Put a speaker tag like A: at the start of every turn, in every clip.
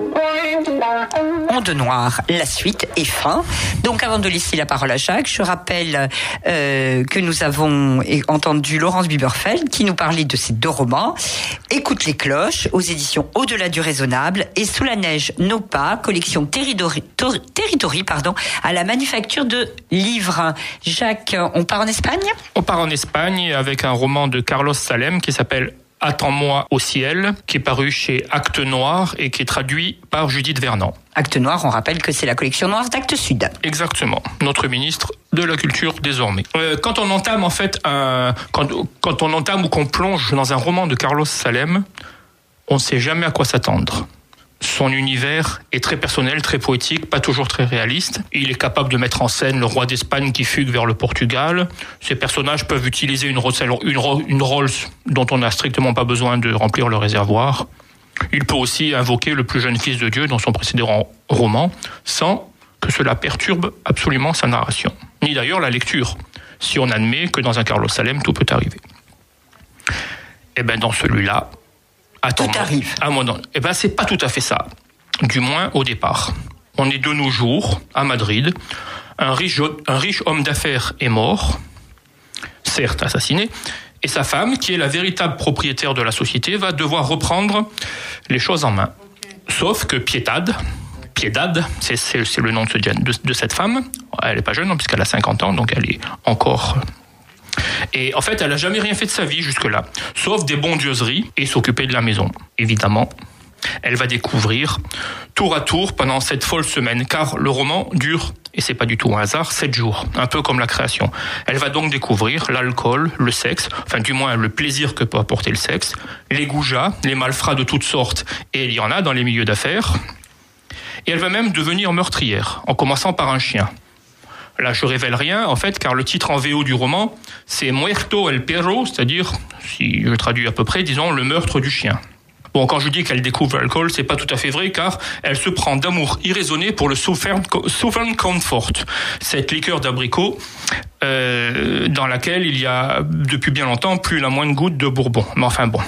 A: Onde Noire, la suite est fin. Donc avant de laisser la parole à Jacques, je rappelle que nous avons entendu Laurence Biberfeld qui nous parlait de ses deux romans, Écoute les cloches, aux éditions Au-delà du raisonnable, et Sous la neige, nos pas, collection Territory, à la manufacture de livres. Jacques, on part en Espagne ?
B: On part en Espagne avec un roman de Carlos Salem qui s'appelle Attends-moi au ciel, qui est paru chez Actes Noir et qui est traduit par Judith Vernant.
A: Actes Noir, on rappelle que c'est la collection noire d'Actes Sud.
B: Exactement, notre ministre de la Culture désormais. Quand on entame quand on entame ou qu'on plonge dans un roman de Carlos Salem, on ne sait jamais à quoi s'attendre. Son univers est très personnel, très poétique, pas toujours très réaliste. Il est capable de mettre en scène le roi d'Espagne qui fugue vers le Portugal. Ces personnages peuvent utiliser une Rolls dont on n'a strictement pas besoin de remplir le réservoir. Il peut aussi invoquer le plus jeune fils de Dieu dans son précédent roman, sans que cela perturbe absolument sa narration, ni d'ailleurs la lecture, si on admet que dans un Carlos Salem, tout peut arriver. Et bien dans celui-là,
A: tout arrive.
B: C'est pas tout à fait ça. Du moins au départ. On est de nos jours, à Madrid. Un riche homme d'affaires est mort, certes assassiné, et sa femme, qui est la véritable propriétaire de la société, va devoir reprendre les choses en main. Sauf que Piedad, c'est le nom de cette femme. Elle n'est pas jeune, puisqu'elle a 50 ans, donc elle est encore... Et en fait, elle n'a jamais rien fait de sa vie jusque-là, sauf des bondieuseries et s'occuper de la maison. Évidemment, elle va découvrir tour à tour pendant cette folle semaine, car le roman dure, et c'est pas du tout un hasard, 7 jours, un peu comme la création. Elle va donc découvrir l'alcool, le sexe, enfin du moins le plaisir que peut apporter le sexe, les goujats, les malfrats de toutes sortes, et il y en a dans les milieux d'affaires. Et elle va même devenir meurtrière, en commençant par un chien. Là, je révèle rien, en fait, car le titre en VO du roman, c'est Muerto el perro, c'est-à-dire, si je traduis à peu près, disons, le meurtre du chien. Bon, quand je dis qu'elle découvre l'alcool, c'est pas tout à fait vrai, car elle se prend d'amour irraisonné pour le Southern Comfort, cette liqueur d'abricot dans laquelle il y a, depuis bien longtemps, plus la moindre goutte de bourbon. Mais enfin bon.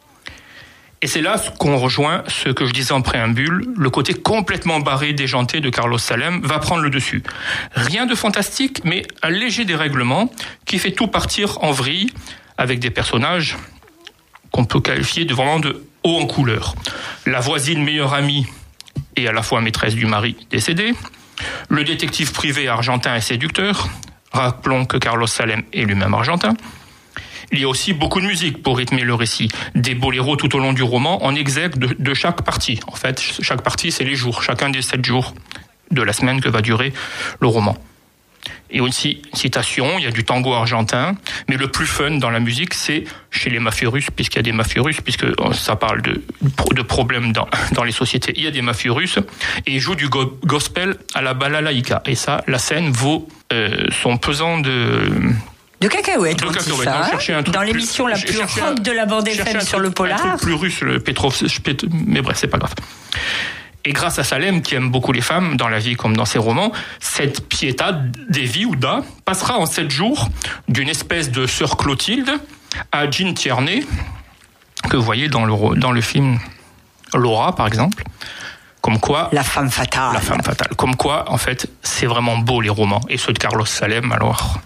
B: Et c'est là qu'on rejoint ce que je disais en préambule, le côté complètement barré, déjanté de Carlos Salem va prendre le dessus. Rien de fantastique, mais un léger dérèglement qui fait tout partir en vrille avec des personnages qu'on peut qualifier de vraiment de haut en couleur. La voisine meilleure amie et à la fois maîtresse du mari décédé, le détective privé argentin et séducteur, rappelons que Carlos Salem est lui-même argentin. Il y a aussi beaucoup de musique pour rythmer le récit. Des boléros tout au long du roman en exergue de chaque partie. En fait, chaque partie, c'est les jours, chacun des 7 jours de la semaine que va durer le roman. Et aussi, citation, il y a du tango argentin, mais le plus fun dans la musique, c'est chez les mafieux russes, puisqu'il y a des mafieux russes, puisque ça parle de problèmes dans les sociétés. Il y a des mafieux russes, et ils jouent du gospel à la balalaïka. Et ça, la scène vaut son pesant
A: de cacahuètes, on dit ça, hein, dans l'émission la plus rock de la bande FM sur le polar.
B: Un truc plus russe, le Petrov, mais bref, c'est pas grave. Et grâce à Salem, qui aime beaucoup les femmes, dans la vie comme dans ses romans, cette Pietà Devi Uda passera en 7 jours d'une espèce de sœur Clotilde à Jean Tierney, que vous voyez dans le film Laura, par exemple. Comme quoi...
A: La femme fatale.
B: La femme fatale. Comme quoi, en fait, c'est vraiment beau, les romans. Et ceux de Carlos Salem, alors...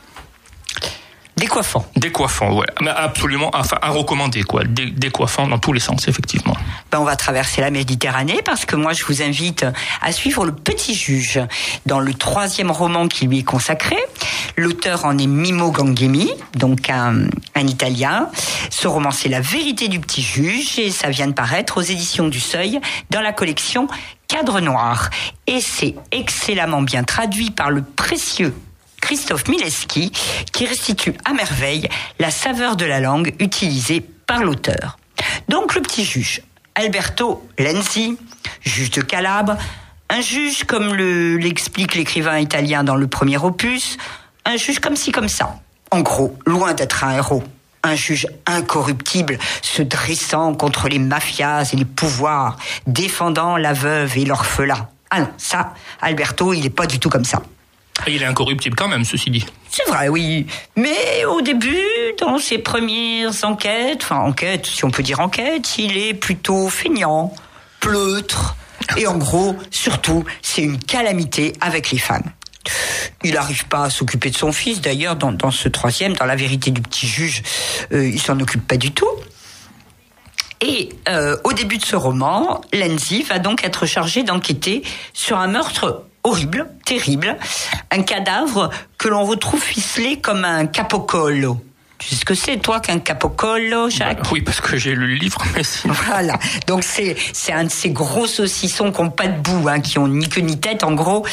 B: Décoiffant, ouais. Mais absolument, enfin, à recommander, quoi. Décoiffant dans tous les sens, effectivement.
A: On va traverser la Méditerranée parce que moi, je vous invite à suivre Le Petit Juge dans le 3e roman qui lui est consacré. L'auteur en est Mimo Ganghemi, donc un Italien. Ce roman, c'est La vérité du Petit Juge et ça vient de paraître aux éditions du Seuil dans la collection Cadre Noir. Et c'est excellemment bien traduit par le précieux Christophe Mileski, qui restitue à merveille la saveur de la langue utilisée par l'auteur. Donc le Petit Juge, Alberto Lenzi, juge de Calabre, un juge comme l'explique l'écrivain italien dans le premier opus, un juge comme ci comme ça. En gros, loin d'être un héros, un juge incorruptible se dressant contre les mafias et les pouvoirs, défendant la veuve et l'orphelin. Ah non, ça, Alberto, il n'est pas du tout comme ça.
B: Il est incorruptible quand même, ceci dit.
A: C'est vrai, oui. Mais au début, dans ses premières enquêtes, si on peut dire enquête, il est plutôt feignant, pleutre, Et en gros, surtout, c'est une calamité avec les femmes. Il n'arrive pas à s'occuper de son fils. D'ailleurs, dans ce troisième, dans La vérité du petit juge, il s'en occupe pas du tout. Et au début de ce roman, Lenzi va donc être chargé d'enquêter sur un meurtre horrible, terrible, un cadavre que l'on retrouve ficelé comme un capocollo. Tu sais ce que c'est, toi, qu'un capocollo, Jacques ?
B: Oui, parce que j'ai lu le livre, mais sinon...
A: Voilà, donc c'est un de ces gros saucissons qui n'ont pas de bout, qui ont ni queue ni tête, en gros.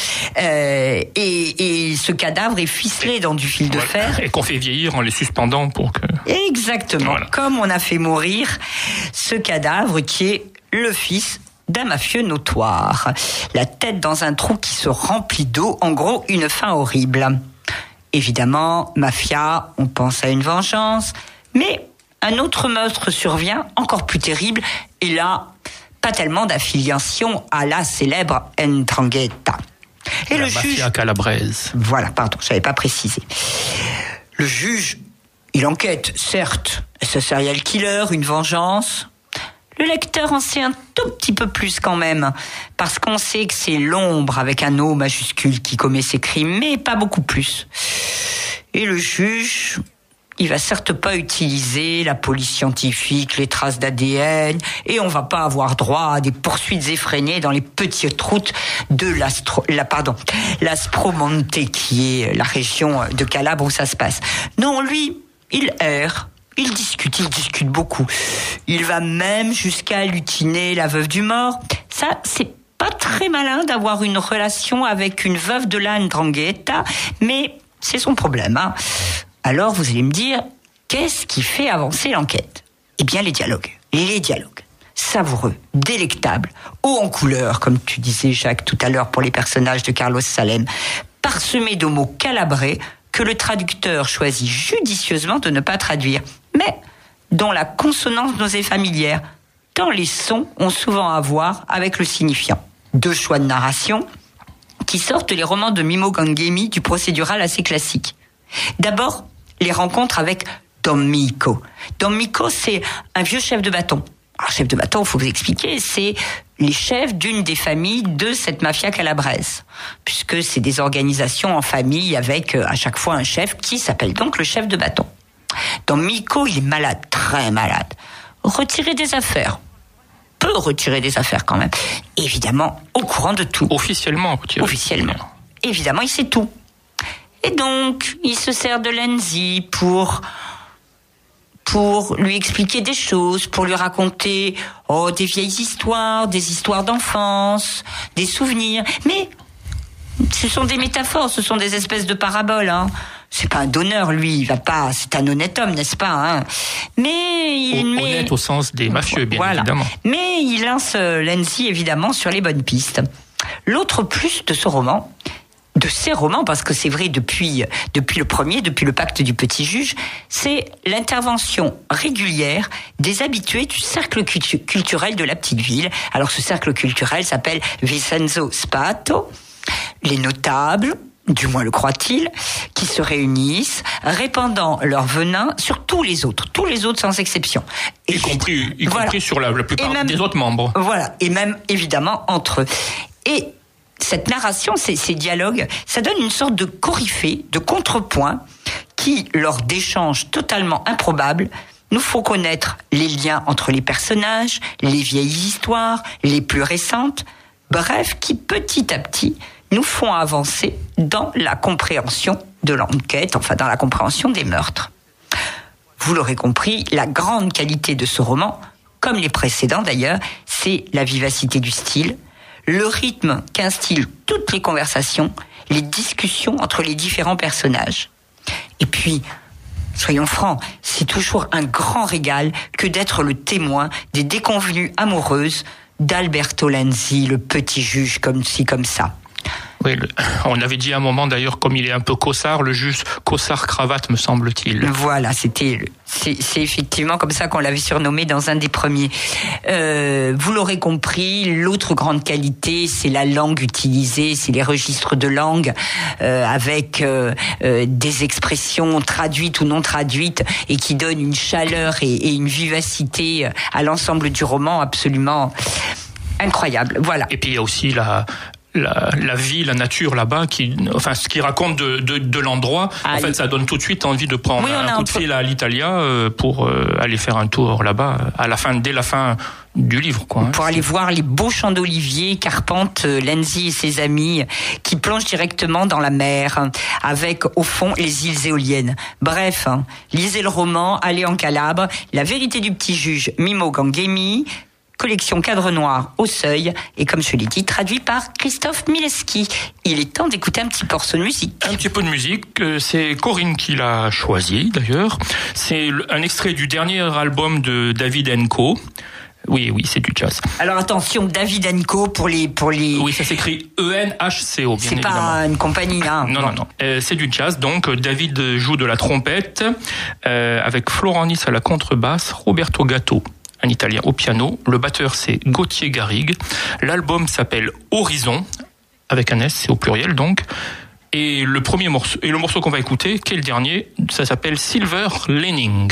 A: Et ce cadavre est ficelé dans du fil de fer.
B: Et qu'on fait vieillir en les suspendant pour que...
A: Exactement, voilà. Comme on a fait mourir ce cadavre qui est le fils d'un mafieux notoire. La tête dans un trou qui se remplit d'eau, en gros, une fin horrible. Évidemment, mafia, on pense à une vengeance, mais un autre meurtre survient, encore plus terrible, et là, pas tellement d'affiliation à la célèbre 'Ndrangheta.
B: Et la mafia calabraise.
A: Voilà, pardon, je n'avais pas précisé. Le juge, il enquête, certes, est-ce un serial killer, une vengeance ? Le lecteur en sait un tout petit peu plus quand même, parce qu'on sait que c'est l'ombre avec un O majuscule qui commet ces crimes, mais pas beaucoup plus. Et le juge, il va certes pas utiliser la police scientifique, les traces d'ADN, et on va pas avoir droit à des poursuites effrénées dans les petites routes de l'Aspromonte, qui est la région de Calabre où ça se passe. Non, lui, il erre. Il discute beaucoup. Il va même jusqu'à lutiner la veuve du mort. Ça, c'est pas très malin d'avoir une relation avec une veuve de la 'Ndrangheta, mais c'est son problème. Alors, vous allez me dire, qu'est-ce qui fait avancer l'enquête ? Eh bien, les dialogues. Les dialogues. Savoureux, délectables, hauts en couleur, comme tu disais, Jacques, tout à l'heure pour les personnages de Carlos Salem, parsemés de mots calabrés, que le traducteur choisit judicieusement de ne pas traduire, mais dont la consonance nous est familière, tant les sons ont souvent à voir avec le signifiant. Deux choix de narration qui sortent les romans de Mimo Gangemi du procédural assez classique. D'abord, les rencontres avec Don Miko. Don Miko, c'est un vieux chef de bâton. Alors, chef de bâton, il faut vous expliquer, c'est les chefs d'une des familles de cette mafia calabraise, puisque c'est des organisations en famille avec à chaque fois un chef qui s'appelle donc le chef de bâton. Don Miko, il est malade, très malade. Retirer des affaires. Peut retirer des affaires quand même. Évidemment, au courant de tout.
B: Officiellement.
A: Officiellement. Évidemment, il sait tout. Et donc, il se sert de Lenzi pour lui expliquer des choses, pour lui raconter des vieilles histoires, des histoires d'enfance, des souvenirs. Mais ce sont des métaphores, ce sont des espèces de paraboles. C'est pas un donneur, lui, il va pas. C'est un honnête homme, n'est-ce pas ? Mais
B: honnête au sens des mafieux, bien évidemment.
A: Mais il lance Lenzi évidemment sur les bonnes pistes. L'autre plus de ces romans, parce que c'est vrai depuis le premier, depuis le Pacte du Petit Juge, c'est l'intervention régulière des habitués du cercle culturel de la petite ville. Alors ce cercle culturel s'appelle Vincenzo Spato, les notables, du moins le croit-il, qui se réunissent, répandant leur venin sur tous les autres sans exception.
B: Y compris sur la plupart des autres membres.
A: Voilà, et même évidemment entre eux. Et cette narration, ces dialogues, ça donne une sorte de coryphée, de contrepoint, qui, lors d'échanges totalement improbables, nous faut connaître les liens entre les personnages, les vieilles histoires, les plus récentes, bref, qui petit à petit nous font avancer dans la compréhension de l'enquête, enfin dans la compréhension des meurtres. Vous l'aurez compris, la grande qualité de ce roman, comme les précédents d'ailleurs, c'est la vivacité du style, le rythme qu'instillent toutes les conversations, les discussions entre les différents personnages. Et puis, soyons francs, c'est toujours un grand régal que d'être le témoin des déconvenues amoureuses d'Alberto Lenzi, le petit juge comme ci, comme ça.
B: Oui, on avait dit à un moment d'ailleurs, comme il est un peu cossard, le juge cossard-cravate, me semble-t-il.
A: Voilà, c'est effectivement comme ça qu'on l'avait surnommé dans un des premiers. Vous l'aurez compris, l'autre grande qualité, c'est la langue utilisée, c'est les registres de langue avec des expressions traduites ou non traduites et qui donnent une chaleur et une vivacité à l'ensemble du roman absolument Incroyable, voilà.
B: Et puis il y a aussi la vie, la nature là-bas, ce qui raconte de l'endroit. En fait, ça donne tout de suite envie de prendre un coup de fil à l'Italia pour aller faire un tour là-bas dès la fin du livre, quoi.
A: Pour aller voir les beaux champs d'oliviers qu'arpentent Lenzi et ses amis, qui plongent directement dans la mer, avec au fond les îles éoliennes. Bref, lisez le roman, allez en Calabre, La vérité du petit juge, Mimo Ganghemi, collection Cadre Noir au Seuil, et comme je l'ai dit, traduit par Christophe Mileski. Il est temps d'écouter un petit morceau de musique.
B: Un petit peu de musique, c'est Corinne qui l'a choisi d'ailleurs. C'est un extrait du dernier album de David & Co. Oui, c'est du jazz.
A: Alors attention, David & Co pour les...
B: Oui, ça s'écrit ENHCO, bien évidemment.
A: C'est pas une compagnie, hein.
B: Non. C'est du jazz, donc David joue de la trompette, avec Florent Nice à la contrebasse, Roberto Gatto, un Italien au piano. Le batteur, c'est Gauthier Garrigue. L'album s'appelle Horizon, avec un S, c'est au pluriel donc. Et le morceau qu'on va écouter, qui est le dernier, ça s'appelle Silver Lining.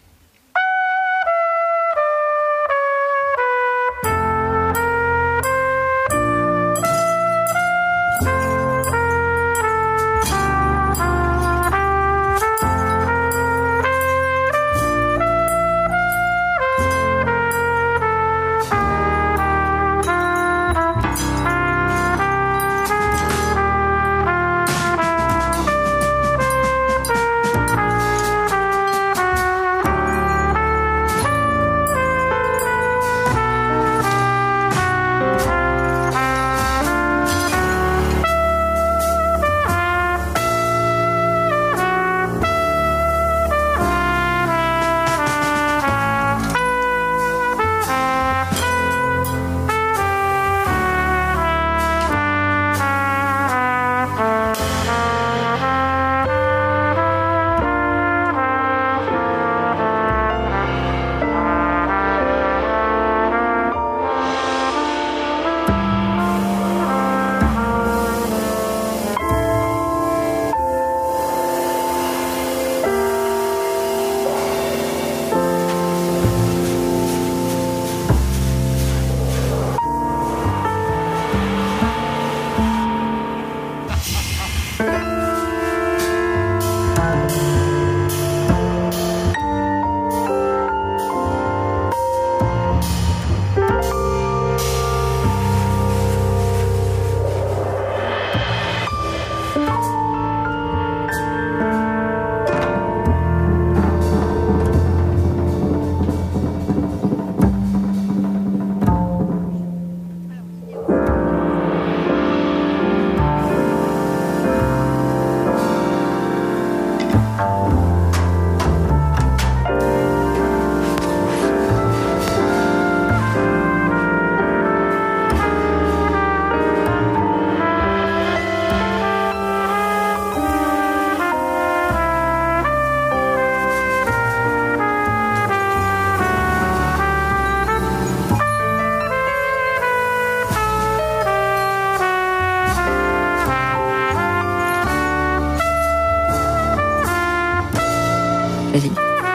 A: Vas-y.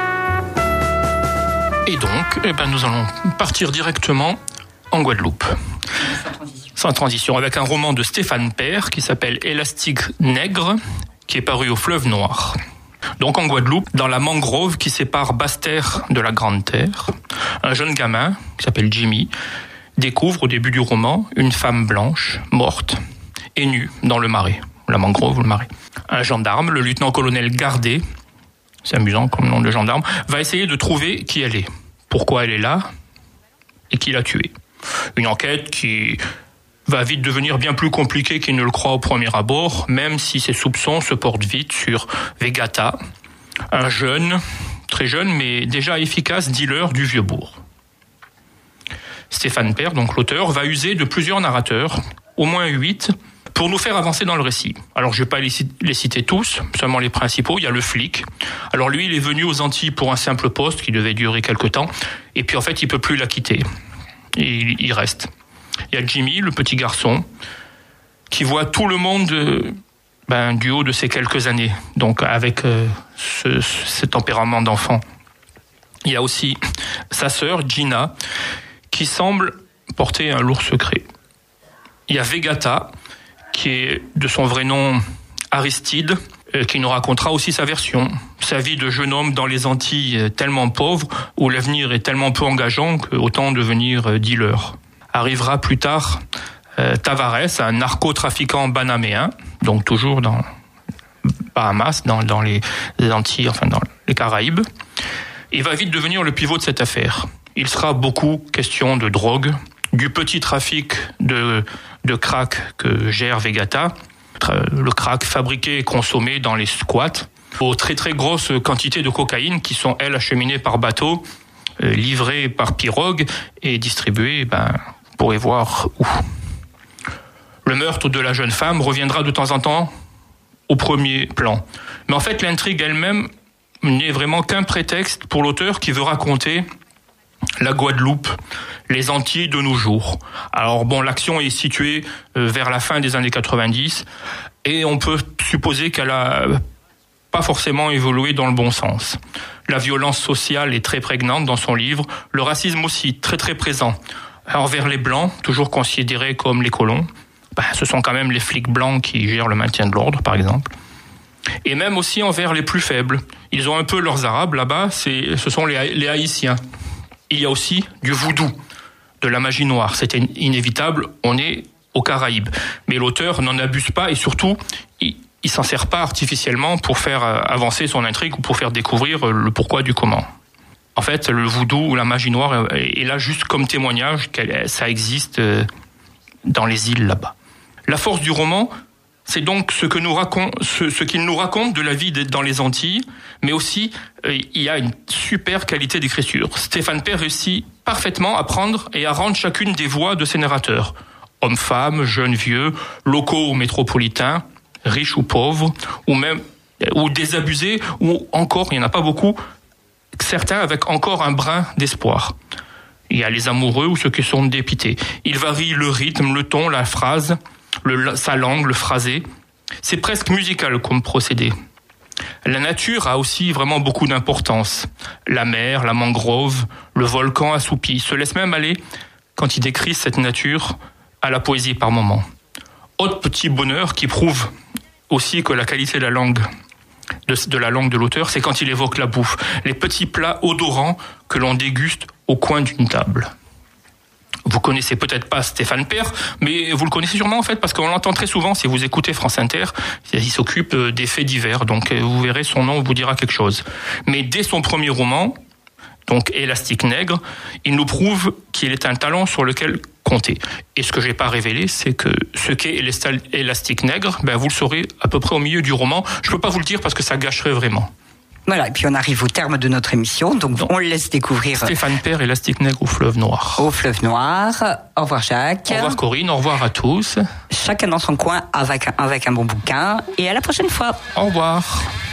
B: Et donc, nous allons partir directement en Guadeloupe. Sans transition, avec un roman de Stéphane Père qui s'appelle Élastique Nègre, qui est paru au Fleuve Noir. Donc en Guadeloupe, dans la mangrove qui sépare Basse-Terre de la Grande-Terre, un jeune gamin, qui s'appelle Jimmy, découvre au début du roman une femme blanche, morte, et nue dans le marais. La mangrove ou le marais. Un gendarme, le lieutenant-colonel Gardet, c'est amusant comme nom de gendarme, va essayer de trouver qui elle est, pourquoi elle est là, et qui l'a tuée. Une enquête qui va vite devenir bien plus compliquée qu'il ne le croit au premier abord, même si ses soupçons se portent vite sur Vegata, un jeune, très jeune, mais déjà efficace dealer du Vieux-Bourg. Stéphane Père, donc l'auteur, va user de plusieurs narrateurs, au moins 8, pour nous faire avancer dans le récit. Alors je ne vais pas les citer tous, seulement les principaux. Il y a le flic. Alors lui, il est venu aux Antilles pour un simple poste qui devait durer quelque temps, et puis en fait, il ne peut plus la quitter. Et il reste. Il y a Jimmy, le petit garçon, qui voit tout le monde du haut de ses quelques années, donc avec ce tempérament d'enfant. Il y a aussi sa sœur, Gina, qui semble portait un lourd secret. Il y a Végata, qui est de son vrai nom Aristide, qui nous racontera aussi sa version. Sa vie de jeune homme dans les Antilles tellement pauvre, où l'avenir est tellement peu engageant qu'autant devenir dealer. Arrivera plus tard Tavares, un narcotrafiquant banaméen, donc toujours dans Bahamas, dans les Antilles, enfin dans les Caraïbes. Il va vite devenir le pivot de cette affaire. Il sera beaucoup question de drogue, du petit trafic de crack que gère Végata, le crack fabriqué et consommé dans les squats, aux très très grosses quantités de cocaïne qui sont, elles, acheminées par bateau, livrées par pirogue et distribuées, vous pourrez voir où. Le meurtre de la jeune femme reviendra de temps en temps au premier plan. Mais en fait, l'intrigue elle-même n'est vraiment qu'un prétexte pour l'auteur qui veut raconter la Guadeloupe, les Antilles de nos jours. Alors l'action est située vers la fin des années 90 et on peut supposer qu'elle a pas forcément évolué dans le bon sens. La violence sociale est très prégnante dans son livre, le racisme aussi très très présent. Envers les Blancs, toujours considérés comme les colons, ce sont quand même les flics blancs qui gèrent le maintien de l'ordre, par exemple. Et même aussi envers les plus faibles. Ils ont un peu leurs Arabes là-bas, ce sont les Haïtiens. Il y a aussi du voodoo, de la magie noire. C'était inévitable, on est aux Caraïbes. Mais l'auteur n'en abuse pas et surtout, il s'en sert pas artificiellement pour faire avancer son intrigue ou pour faire découvrir le pourquoi du comment. En fait, le voodoo ou la magie noire est là juste comme témoignage que ça existe dans les îles là-bas. La force du roman, c'est donc ce qu'il nous raconte de la vie dans les Antilles, mais aussi il y a une super qualité d'écriture. Stéphane Père réussit parfaitement à prendre et à rendre chacune des voix de ses narrateurs. Hommes, femmes, jeunes, vieux, locaux ou métropolitains, riches ou pauvres, ou désabusés, ou encore, il n'y en a pas beaucoup, certains avec encore un brin d'espoir. Il y a les amoureux ou ceux qui sont dépités. Il varie le rythme, le ton, la phrase, sa langue, le phrasé. C'est presque musical comme procédé. La nature a aussi vraiment beaucoup d'importance. La mer, la mangrove, le volcan assoupi se laisse même aller, quand il décrit cette nature, à la poésie par moments. Autre petit bonheur qui prouve aussi que la qualité de la langue de l'auteur, c'est quand il évoque la bouffe, les petits plats odorants que l'on déguste au coin d'une table. Vous connaissez peut-être pas Stéphane Père, mais vous le connaissez sûrement en fait parce qu'on l'entend très souvent si vous écoutez France Inter. Il s'occupe des faits divers, donc vous verrez son nom vous dira quelque chose. Mais dès son premier roman, donc Élastique Nègre, il nous prouve qu'il est un talent sur lequel compter. Et ce que j'ai pas révélé, c'est que ce qu'est Élastique Nègre, vous le saurez à peu près au milieu du roman. Je peux pas vous le dire parce que ça gâcherait vraiment.
A: Voilà, et puis on arrive au terme de notre émission, donc on le laisse découvrir.
B: Stéphane Père, Élastique Nègre au Fleuve Noir.
A: Au Fleuve Noir. Au revoir Jacques.
B: Au revoir Corinne, au revoir à tous.
A: Chacun dans son coin avec un bon bouquin, et à la prochaine fois.
B: Au revoir.